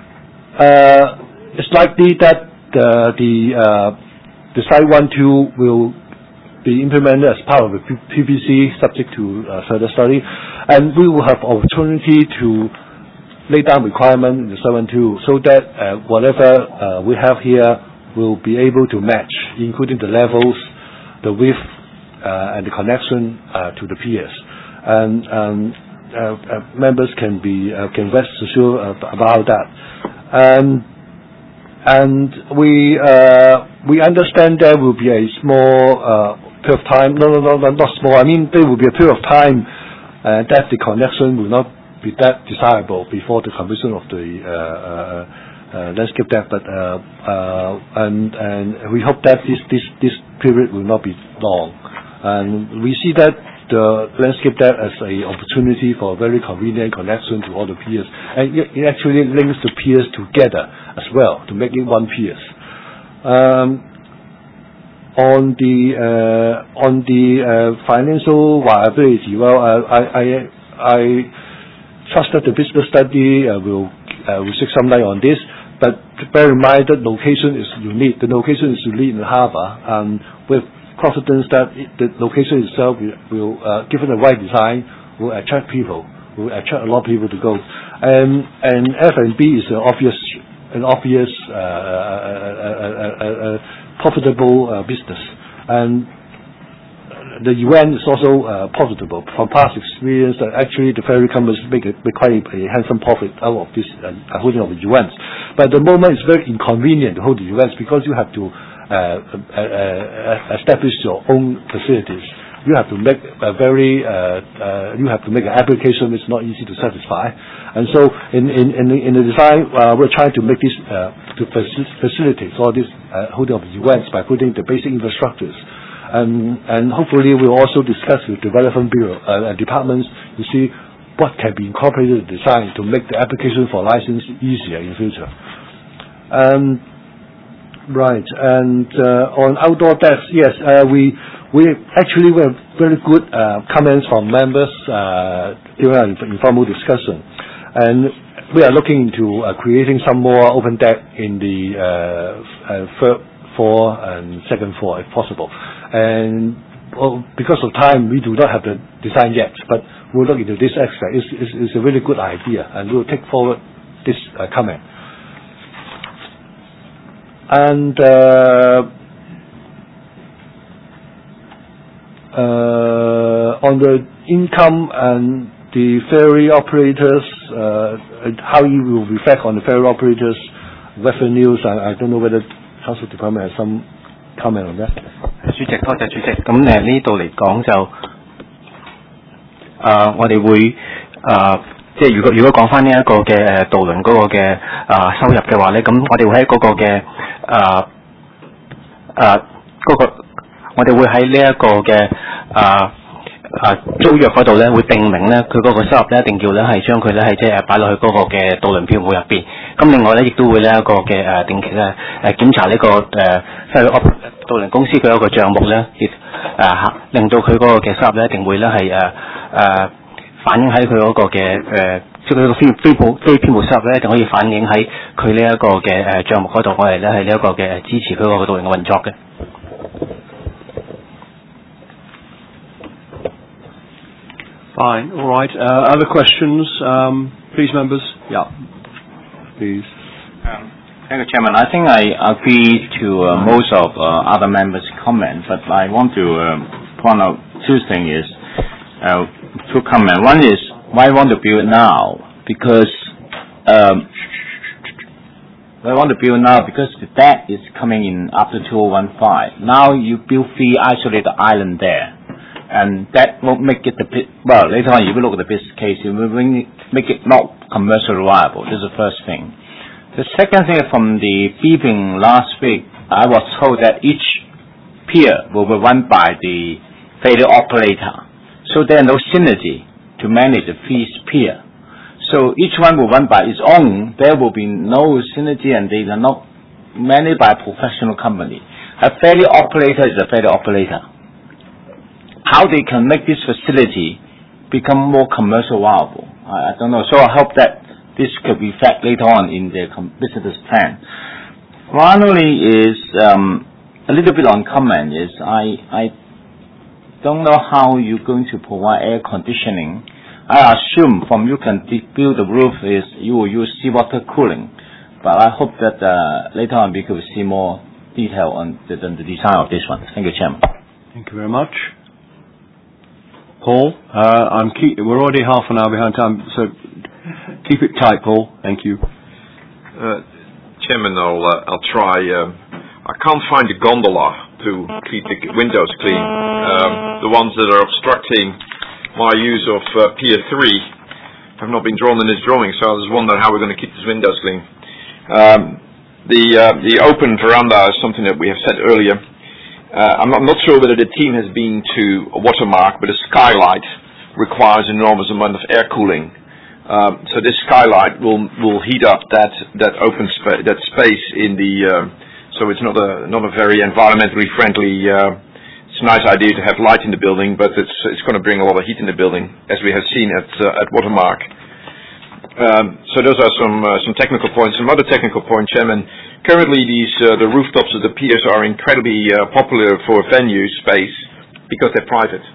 uh, it's likely that the the, uh, the Site one two will be implemented as part of the P P C, subject to uh, further study, and we will have opportunity to lay down requirement in the Site one two, so that uh, whatever uh, we have here will be able to match, including the levels, the width. Uh, and the connection uh, to the piers, and um, uh, uh, members can be uh, can rest assured about that. Um, and we uh, we understand there will be a small uh, period of time. No, no, no, not small. I mean, there will be a period of time uh, that the connection will not be that desirable before the completion of the uh, uh, uh, landscape deck, but uh, uh, and and we hope that this this this period will not be long, and we see that the landscape deck as a opportunity for a very convenient connection to all the piers, and it, it actually links the piers together as well to make it one piers. Um, on the uh, on the uh, financial viability, well, uh, I I I trust that the business study uh, will uh, will shed some light on this. But bear in mind that location is unique. The location is unique in the harbour, and with confidence that it, the location itself will, will uh, given the right design, will attract people, will attract a lot of people to go. And and F and B is an obvious, an obvious uh, uh, uh, uh, uh, profitable uh, business, and the U N is also uh, profitable. From past experience, that actually the ferry companies make, a, make quite a handsome profit out of this uh, holding of the U Ns. But at the moment, it's very inconvenient to hold the U Ns because you have to Uh, uh, uh, establish your own facilities. You have to make a very, uh, uh, you have to make an application which is not easy to satisfy. And so in, in, in, the, in the design, uh, we're trying to make this, uh, to facilitate all this uh, holding of events by putting the basic infrastructures. And, and hopefully we'll also discuss with the relevant bureau, uh, departments to see what can be incorporated in the design to make the application for license easier in the future. Um, Right, and uh, on outdoor decks, yes, uh, we we actually we have very good uh, comments from members uh, during our informal discussion, and we are looking into uh, creating some more open deck in the uh, uh, third floor and second floor if possible. And well, because of time, we do not have the design yet, but we'll look into this aspect. It's, it's, it's a really good idea, and we'll take forward this uh, comment. And uh, uh, on the income and the ferry operators, uh, how it will reflect on the ferry operators' revenues, I, I don't know whether Council Department has some comment on that. 主席，多謝主席。咁誒呢度嚟講就，誒、呃、我哋會誒。呃即係如果如果講翻呢一個嘅誒渡輪嗰個嘅啊收入嘅話咧，咁我哋會喺嗰個嘅啊啊嗰個，我哋會喺呢一個嘅啊啊租約嗰度咧，會定明咧佢嗰個收入咧一定要咧係將佢咧係即係擺落去嗰個嘅渡輪票務入邊。咁另外咧亦都會呢一個嘅誒定期咧誒檢查呢個誒即係渡輪公司佢有個帳目咧，亦誒令到佢嗰個嘅收入咧一定會咧係誒誒。反映喺佢嗰個嘅誒，即係佢個非非普非編務收入咧，一定可以反映喺佢呢一個嘅誒帳目嗰度，我哋咧係呢一個嘅支持佢個渡輪嘅運作嘅。 Fine, all right. Uh, other questions, um, please, members? Yeah, please. Um, thank you, Chairman. I think I agree to uh, most of uh, other members' comments, but I want to uh, point out two things. Is uh, Two comments. One is why I want to build now because um, I want to build now because the debt is coming in after two thousand fifteen. Now you build three isolated island there, and that won't make it the well. Later on, if you look at the business case, it will make it not commercially viable. This is the first thing. The second thing from the briefing last week, I was told that each pier will be run by the ferry operator. So there are no synergy to manage the fees pier. So each one will run by its own. There will be no synergy, and they are not managed by a professional company. A ferry operator is a ferry operator. How they can make this facility become more commercial viable, I, I don't know. So I hope that this could be fact later on in their business plan. Finally, is um, a little bit on comment. Is I I. don't know how you're going to provide air conditioning. I assume from you can build the roof is you will use seawater cooling, but I hope that uh, later on we could see more detail on the, on the design of this one. Thank you, Chairman. Thank you very much. Paul, uh, I'm keep, we're already half an hour behind time, so keep it tight, Paul. Thank you. Uh, Chairman, I'll uh, I'll try. Uh, I can't find a gondola to keep the windows clean. Um, the ones that are obstructing my use of uh, Pier three have not been drawn in this drawing, so I was wondering how we're going to keep these windows clean. Um, the uh, the open veranda is something that we have said earlier. Uh, I'm, not, I'm not sure whether the team has been to Watermark, but a skylight requires an enormous amount of air cooling. Um, so this skylight will will heat up that that open space that space in the. Uh, so it's not a not a very environmentally friendly. Uh, it's a nice idea to have light in the building, but it's it's going to bring a lot of heat in the building, as we have seen at uh, at Watermark. Um, so those are some uh, some technical points. Some other technical points, Chairman. Currently, these uh, the rooftops of the piers are incredibly uh, popular for venue space because they're private.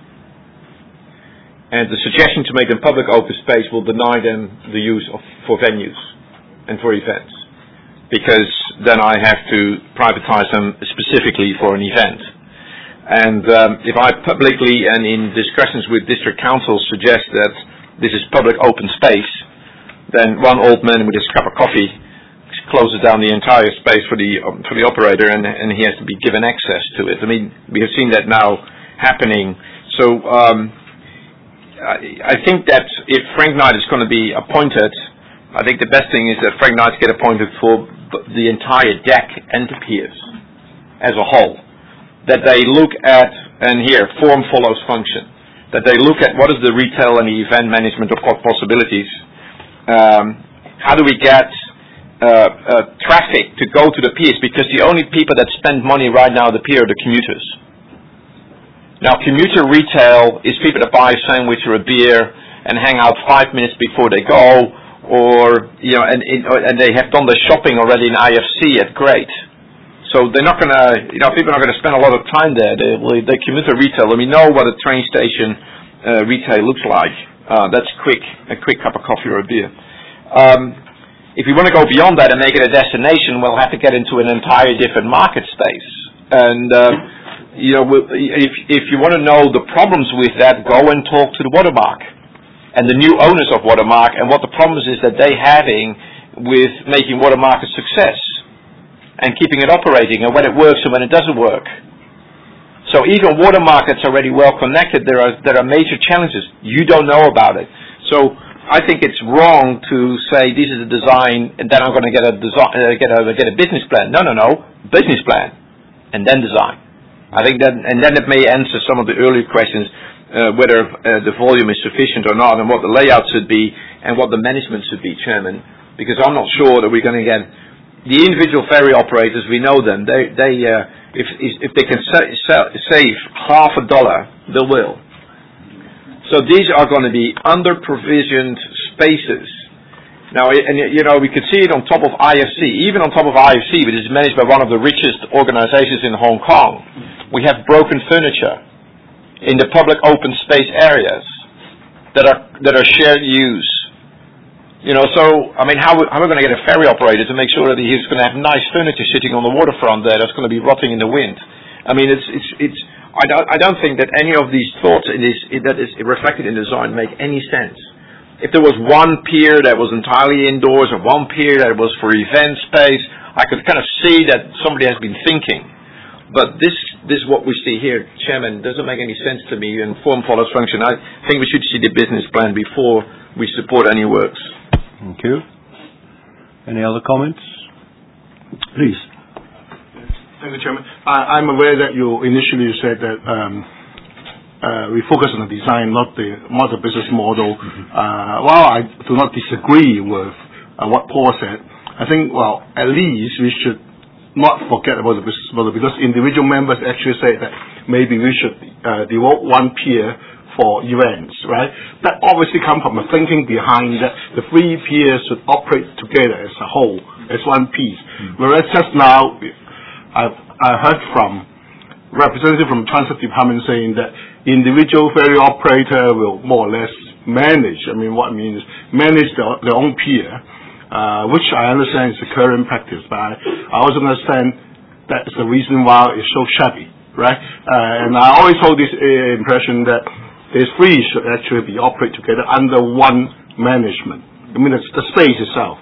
And the suggestion to make them public open space will deny them the use of for venues and for events, because then I have to privatize them specifically for an event. And um, if I publicly and in discussions with district councils suggest that this is public open space, then one old man with his cup of coffee closes down the entire space for the um, for the operator, and, and he has to be given access to it. I mean, we have seen that now happening. So. Um, I think that if Frank Knight is going to be appointed, I think the best thing is that Frank Knight get appointed for the entire deck and the piers as a whole. That they look at, and here, form follows function, that they look at what is the retail and the event management of possibilities. Um, how do we get uh, uh, traffic to go to the piers? Because the only people that spend money right now at the pier are the commuters. Now, commuter retail is people that buy a sandwich or a beer and hang out five minutes before they go, or you know, and and they have done the shopping already in I F C at Great. So they're not going to, you know, people are not going to spend a lot of time there. They, they commuter retail, and we know what a train station uh, retail looks like. Uh, that's quick, a quick cup of coffee or a beer. Um, if we want to go beyond that and make it a destination, we'll have to get into an entire different market space. And uh, You know, if if you want to know the problems with that, go and talk to the Watermark and the new owners of Watermark and what the problems is that they're having with making Watermark a success and keeping it operating, and when it works and when it doesn't work. So even Watermark that's already well connected, there are there are major challenges. You don't know about it. So I think it's wrong to say this is a design and then I'm going to get a design, uh, get a get a business plan. No, no, no, business plan and then design. I think that, and then it may answer some of the earlier questions, uh, whether uh, the volume is sufficient or not, and what the layout should be, and what the management should be, Chairman. Because I'm not sure that we're going to get the individual ferry operators. We know them. They, they, uh, if if they can sa- sa- save half a dollar, they will. So these are going to be under-provisioned spaces. Now, and you know, we could see it on top of I F C, even on top of I F C, which is managed by one of the richest organizations in Hong Kong. We have broken furniture in the public open space areas that are that are shared use. You know, so I mean, how how are we going to get a ferry operator to make sure that he's going to have nice furniture sitting on the waterfront there that's going to be rotting in the wind? I mean, it's it's it's. I don't I don't think that any of these thoughts in this that is reflected in design make any sense. If there was one pier that was entirely indoors or one pier that was for event space, I could kind of see that somebody has been thinking. But this, this is what we see here, Chairman, doesn't make any sense to me, and form follows function. I think we should see the business plan before we support any works. Thank you. Any other comments? Please. Thank you, Chairman. I, I'm aware that you initially said that um, Uh, we focus on the design, not the not the business model. Uh, while I do not disagree with uh, what Paul said, I think, well, at least we should not forget about the business model, because individual members actually say that maybe we should uh, devote one pier for events, right? That obviously comes from the thinking behind that the three piers should operate together as a whole, as one piece. Mm-hmm. Whereas just now, I've I heard from representative from Transit Department saying that individual ferry operator will more or less manage, I mean what it means, manage their, their own pier, uh, which I understand is the current practice, but I, I also understand that's the reason why it's so shabby, right? Uh, and I always hold this uh, impression that these three should actually be operate together under one management. I mean, it's the space itself,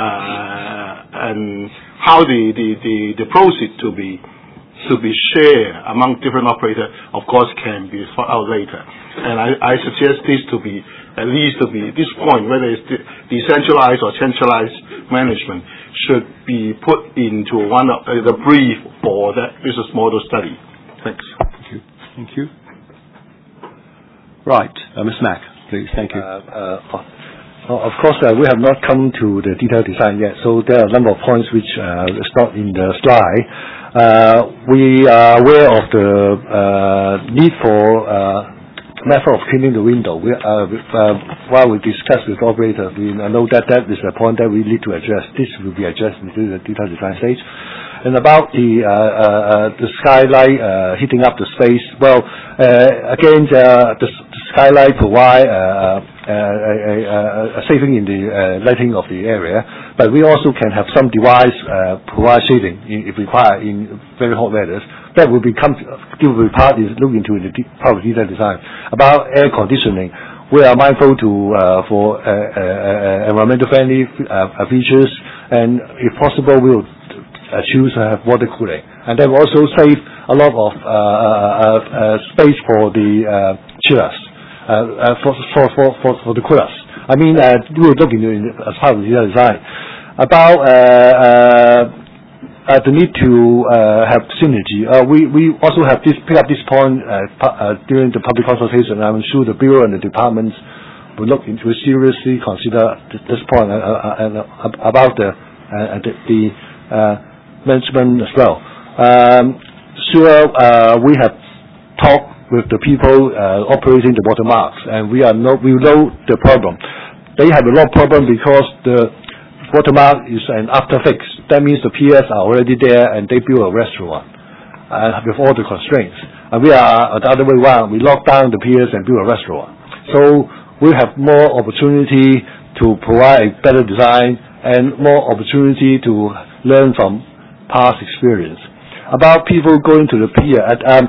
uh, and how the, the, the, the proceed to be to be shared among different operators, of course, can be thought out later. And I, I suggest this to be, at least to be, this point, whether it's de- decentralized or centralized management, should be put into one of uh, the brief for that business model study. Thanks. Thank you. Thank you. Right, uh, Miz Mack, please. Thank you. Uh, uh, of course, uh, we have not come to the detailed design yet, so there are a number of points which uh, is not in the slide. Uh, we are aware of the uh, need for uh, method of cleaning the window. We, uh, uh, while we discuss with operators, we know that that is a point that we need to address. This will be addressed in the detailed design stage. And about the uh, uh, the skylight uh, heating up the space, well, uh, again, uh, the, the skylight provide uh, uh, a, a, a saving in the uh, lighting of the area, but we also can have some device uh, provide shading in, if required in very hot weather. That will become it will be part is look into in the part of detailed design. About air conditioning, we are mindful to uh, for uh, uh, uh, environmental friendly uh, features, and if possible, we will uh, choose to have water cooling, and that will also save a lot of uh, uh, uh, space for the uh, chillers, uh, uh, for, for for for for the coolers. I mean, uh, we will look into it as part of the design. About uh, uh, uh, the need to uh, have synergy, uh, we we also have this pick up this point uh, uh, during the public consultation. I'm sure the bureau and the departments will look into seriously consider this point uh, uh, uh, about the uh, the, the uh, management as well. Um, sure, uh, we have talked with the people uh, operating the watermarks, and we are no, we know the problem. They have a lot of problem because the watermark is an after fix. That means the P S are already there and they build a restaurant uh, with all the constraints. And we are the other way around. We lock down the P S and build a restaurant. So we have more opportunity to provide better design and more opportunity to learn from past experience. About people going to the pier, at, um,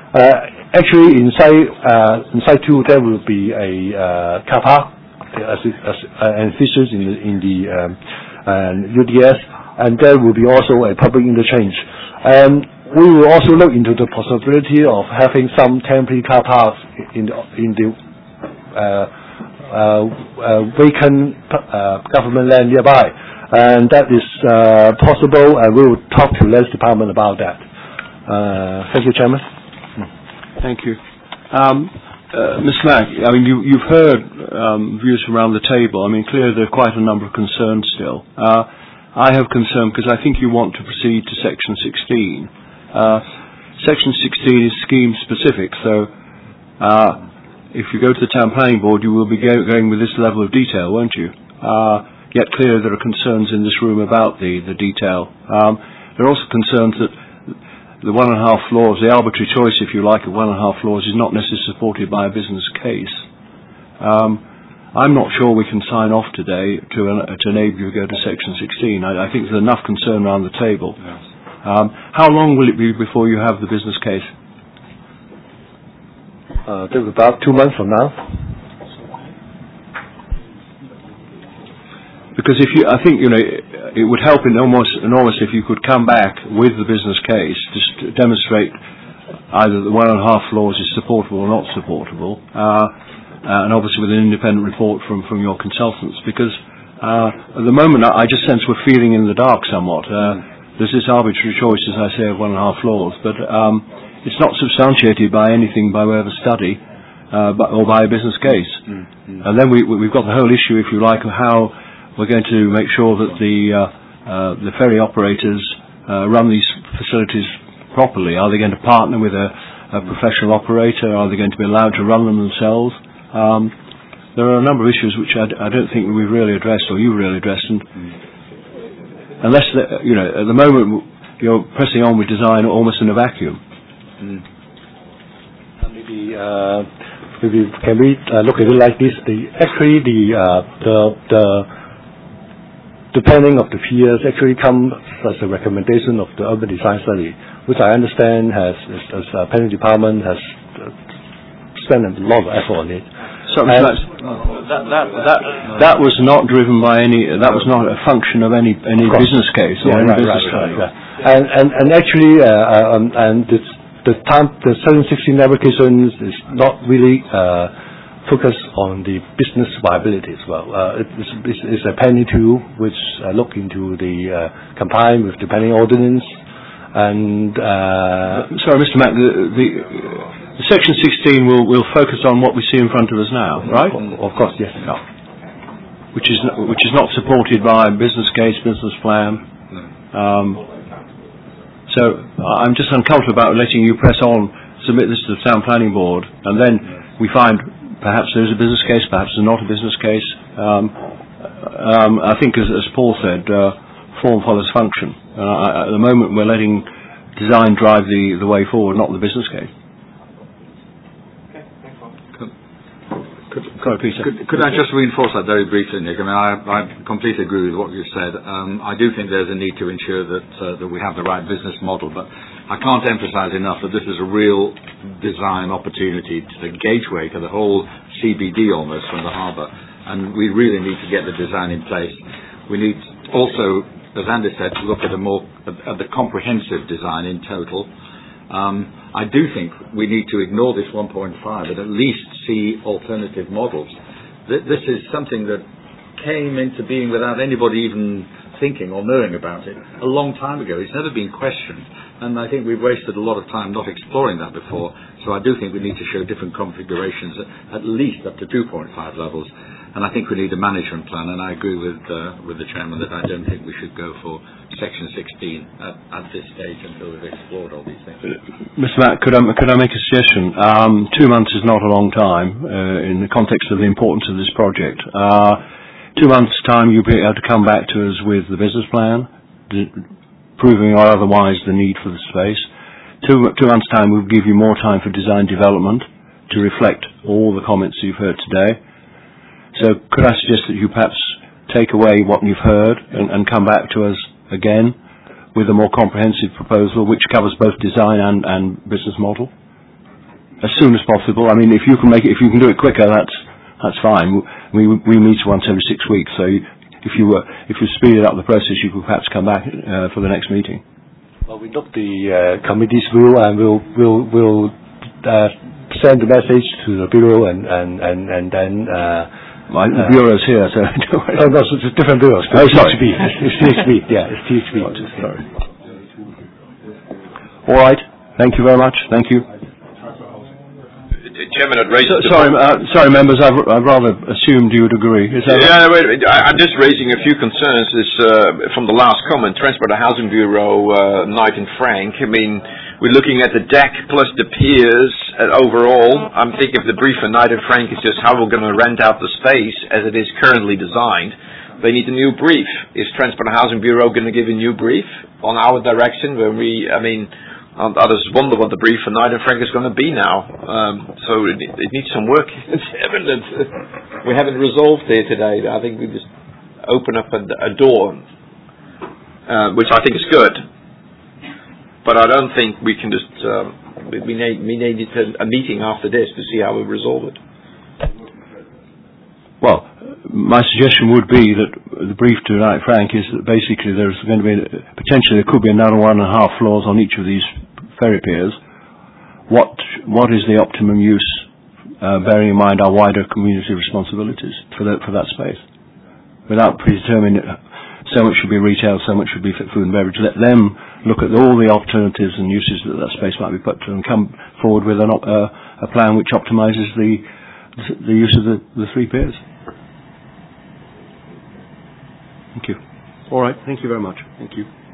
uh, actually inside uh, inside two there will be a uh, car park as, as uh, and features in the in the um, uh, U D S, and there will be also a public interchange. And we will also look into the possibility of having some temporary car parks in the in the uh, uh, uh, vacant uh, government land nearby. And that is uh, possible, and we will talk to Lands Department about that. Uh, thank you, Chairman. Thank you. Um, uh, Miz Mack, I mean, you, you've heard um, views around the table. I mean, clearly there are quite a number of concerns still. Uh, I have concern because I think you want to proceed to Section sixteen. Uh, Section sixteen is scheme specific, so uh, if you go to the Town Planning Board, you will be go going with this level of detail, won't you? Uh, Yet clearly there are concerns in this room about the, the detail. Um, there are also concerns that the one and a half floors, the arbitrary choice, if you like, of one and a half floors is not necessarily supported by a business case. Um, I'm not sure we can sign off today to, uh, to enable you to go to Section sixteen. I, I think there's enough concern around the table. Yes. Um, how long will it be before you have the business case? Uh, about two months from now. Because if you, I think, you know, it would help enormous, enormous if you could come back with the business case to demonstrate either the one and a half floors is supportable or not supportable, uh, and obviously with an independent report from, from your consultants. Because uh, at the moment, I just sense we're feeling in the dark somewhat. Uh, there's this arbitrary choice, as I say, of one and a half floors, but um, it's not substantiated by anything by way of a study uh, but, or by a business case. Mm-hmm. And then we, we've got the whole issue, if you like, of how we're going to make sure that the uh, uh, the ferry operators uh, run these facilities properly. Are they going to partner with a, a professional operator? Are they going to be allowed to run them themselves? Um, there are a number of issues which I, d I don't think we've really addressed, or you've really addressed. And unless the, you know, at the moment you're pressing on with design almost in a vacuum. Mm. Maybe, uh, maybe can we uh, look at it like this? The actually the uh, the the The planning of the piers actually comes as a recommendation of the urban design study, which I understand has, as uh, planning department has uh, spent a lot of effort on it. So that, that that that was not driven by any. That was not a function of any any business case or yeah, any right, business right, study. Right, right. And and and actually, uh, um, and the the time the seven sixteen applications is not really uh, focus on the business viability as well. Uh, it's, it's, it's a planning tool which uh, look into the uh, complying with the planning ordinance. And uh, sorry, Mister Mack, the, the, the Section sixteen will will focus on what we see in front of us now, right? Of course, yes. No. Which is not, which is not supported by business case, business plan. Um, so I'm just uncomfortable about letting you press on, submit this to the Town Planning Board, and then we find perhaps there's a business case, perhaps there's not a business case. Um, um, I think, as, as Paul said, uh, form follows function. Uh, at the moment, we're letting design drive the, the way forward, not the business case. Could, could, could, could I just reinforce that very briefly, Nick? I mean, I, I completely agree with what you said. Um, I do think there's a need to ensure that uh, that we have the right business model, but I can't emphasise enough that this is a real design opportunity to the gateway to the whole C B D almost from the harbour, and we really need to get the design in place. We need also, as Andy said, to look at a more at, at the comprehensive design in total. Um, I do think we need to ignore this one point five and at least see alternative models. Th- this is something that came into being without anybody even thinking or knowing about it a long time ago. It's never been questioned, and I think we've wasted a lot of time not exploring that before. So I do think we need to show different configurations, at, at least up to two point five levels. And I think we need a management plan, and I agree with uh, with the Chairman that I don't think we should go for Section sixteen at, at this stage until we've explored all these things. Mister Mack, could I, could I make a suggestion? Um, two months is not a long time uh, in the context of the importance of this project. Uh, two months' time, you'll be able to come back to us with the business plan, d- proving or otherwise the need for the space. Two, two months' time, we'll give you more time for design development to reflect all the comments you've heard today. So could I suggest that you perhaps take away what you've heard and, and come back to us again with a more comprehensive proposal which covers both design and, and business model as soon as possible? I mean, if you can make it, if you can do it quicker, that's that's fine. We we meet once every six weeks, so if you were if you speeded up the process, you could perhaps come back uh, for the next meeting. Well, we look the uh, committee's view, and we'll we'll we'll uh, send the message to the bureau, and and and and then. Uh, My, the uh, bureau's here, so don't worry. Oh, no, it's a different bureau. It's oh, sorry. T H B. It's T H B. Yeah, it's T H B. Oh, sorry. All right. Thank you very much. Thank you. Chairman, I'd raise... So, sorry, uh, sorry, members. I've, I've rather assumed you would agree. Is that yeah, right? wait, I, I'm just raising a few concerns. This, uh, from the last comment, Transport and Housing Bureau, uh, Knight and Frank. I mean, we're looking at the deck plus the piers uh, overall. I'm thinking of the brief for Knight and Frank is just how we're going to rent out the space as it is currently designed. They need a new brief. Is Transport and Housing Bureau going to give a new brief on our direction? When we, I mean, others wonder what the brief for Knight and Frank is going to be now. Um, so it, it needs some work. It's evident we haven't resolved here today. I think we just open up a, a door, uh, which I think is good. But I don't think we can just, um, we, need, we need a meeting after this to see how we resolve it. Well, my suggestion would be that the brief to Knight Frank is that basically there's going to be, potentially there could be another one and a half floors on each of these ferry piers. What, what is the optimum use, uh, bearing in mind our wider community responsibilities for that, for that space? Without predetermining so much should be retail, so much should be food and beverage. Let them look at all the alternatives and uses that that space might be put to and come forward with an, uh, a plan which optimises the, the use of the, the three piers. Thank you. All right. Thank you very much. Thank you.